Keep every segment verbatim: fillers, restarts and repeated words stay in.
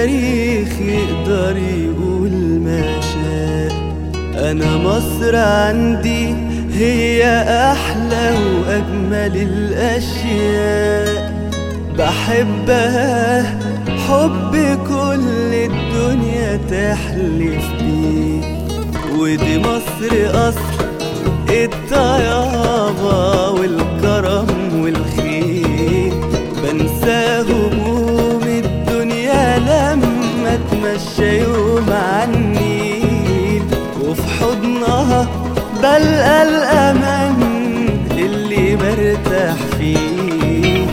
التاريخ يقدر يقول ما شاء. أنا مصر عندي هي أحلى وأجمل الأشياء، بحبها حب كل الدنيا تحلف بيه. ودي مصر أصل الطيابة والكرم والخير، بنسى هموم الدنيا لما اتمشى يوم النيل، وفي حضنها بلقى الأمان اللي برتاح فيه.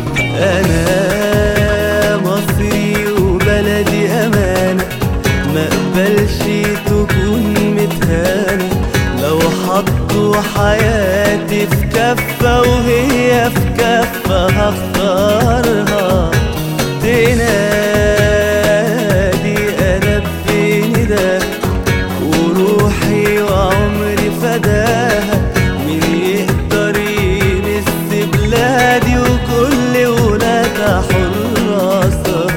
أنا مصري وبلدي أمانة، مقبلش تكون متهانة. لو حطوا حياتي في كفة وهي في كفة هختارها. تنادي أنا بنداها وروحي وعمري فداها، مين يقدر يمس بلادي وكل ولادها حراسها.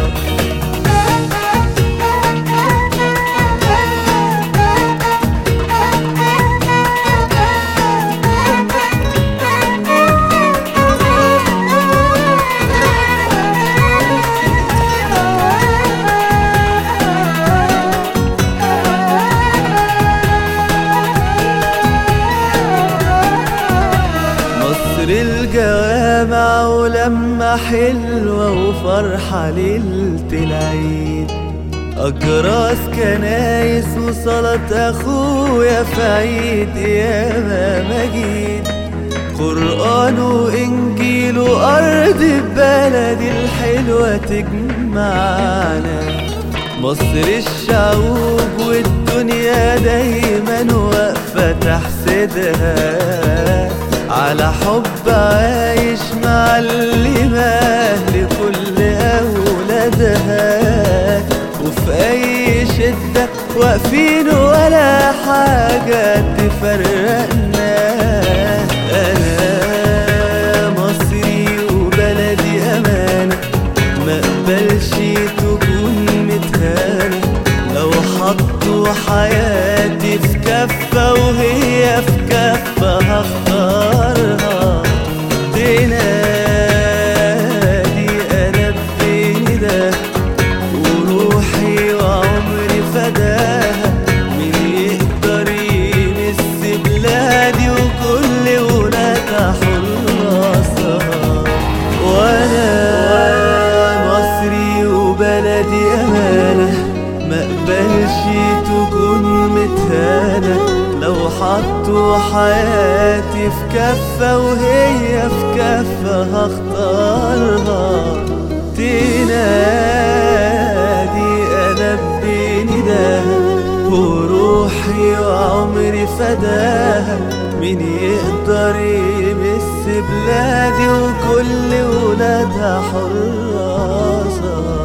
الجوامع ولما حلوة وفرحة ليلة العيد، أجراس كنايس وصلاة أخويا في عيد ياما مجيد، قرآن وإنجيل وأرض بلدي الحلوة تجمعنا. مصر الشعوب والدنيا دايما واقفة تحسدها، على حب عايش معلمة لكل أولادها، وفي أي شدة واقفين ولا حاجة تفرقنا. أنا مصري وبلدي أمانة، مقبلش تكون متهانة. لو حطوا حياتي في كفة وهي في كفة هختارها. تنادي أنا بنداها وروحي وعمري فداها، مين يقدر يمس بلادي وكل ولادها حراسها. وأنا مصري وبلدي أمانة، مقبلش تكون متهانة. لو حطوا حياتي في كفة وهي في كفة هختارها. تنادي أنا بنداها وروحي وعمري فداها، مين يقدر يمس بلادي وكل ولادها حراسها.